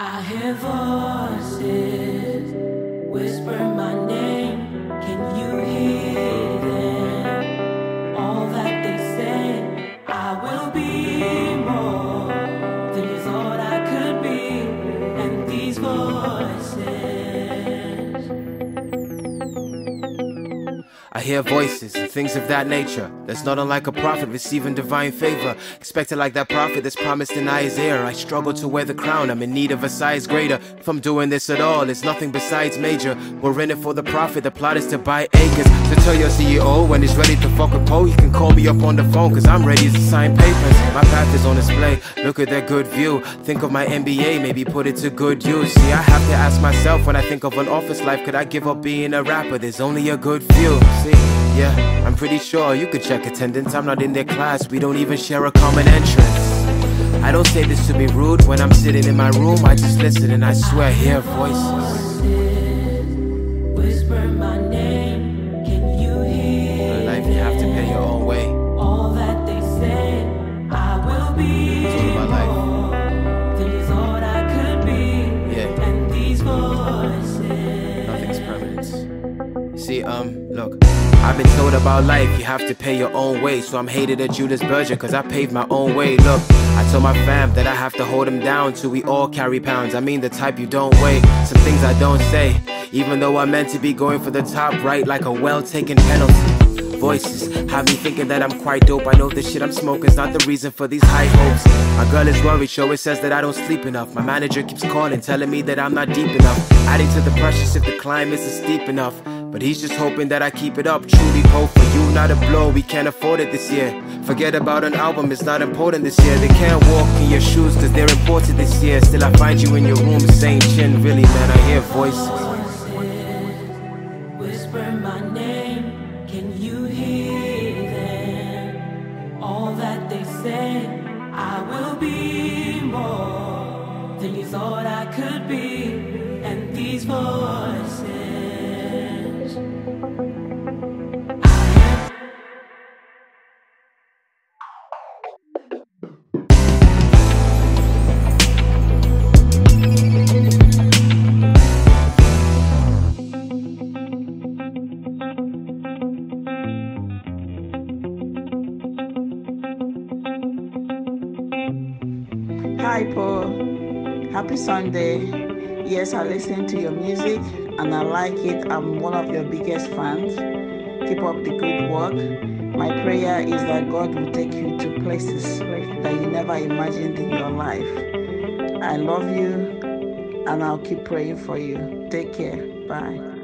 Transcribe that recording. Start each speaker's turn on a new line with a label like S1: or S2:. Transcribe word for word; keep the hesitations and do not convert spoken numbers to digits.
S1: I hear voices whisper my name. Can you hear them? All that they say, I will be more than you thought I could be. And these voices,
S2: I hear voices and things of that nature. That's not unlike a prophet receiving divine favor. Expected like that prophet that's promised in Isaiah. I struggle to wear the crown, I'm in need of a size greater. If I'm doing this at all, it's nothing besides major. We're in it for the profit, the plot is to buy acres. So tell your C E O when he's ready to fuck with Poe, he can call me up on the phone, cause I'm ready to sign papers. My path is on display, look at that good view. Think of my M B A, maybe put it to good use. See, I have to ask myself when I think of an office life, could I give up being a rapper? There's only a good few. See, yeah, I'm pretty sure you could check attendance. I'm not in their class, we don't even share a common entrance. I don't say this to be rude. When I'm sitting in my room, I just listen and I swear I hear voices.
S1: whisper my name. Can you hear
S2: In life, you have to pay your own way.
S1: all that they say? I will be
S2: It's all about life.
S1: more than you thought I could be.
S2: Yeah.
S1: And these voices,
S2: Nothing's permanent. See, um, look, I've been told about life, you have to pay your own way. So I'm hated at Judas Berger, cause I paved my own way. Look, I told my fam that I have to hold him down till we all carry pounds. I mean the type you don't weigh, some things I don't say. Even though I'm meant to be going for the top right like a well-taken penalty. Voices have me thinking that I'm quite dope. I know this shit I'm smoking's not the reason for these high hopes. My girl is worried, she always says that I don't sleep enough. My manager keeps calling, telling me that I'm not deep enough. Adding to the pressure if the climb isn't steep enough. But he's just hoping that I keep it up. Truly hope for you, not a blow, we can't afford it this year. Forget about an album, it's not important this year. They can't walk in your shoes cause they're imported this year. Still I find you in your room, same chin. Really man, I hear voices.
S1: whisper my name. Can you hear them? All that they say, I will be more than you thought I could be. And these voices,
S3: Hi, Paul. Happy Sunday. Yes, I listen to your music and I like it. I'm one of your biggest fans. Keep up the good work. My prayer is that God will take you to places that you never imagined in your life. I love you and I'll keep praying for you. Take care. Bye.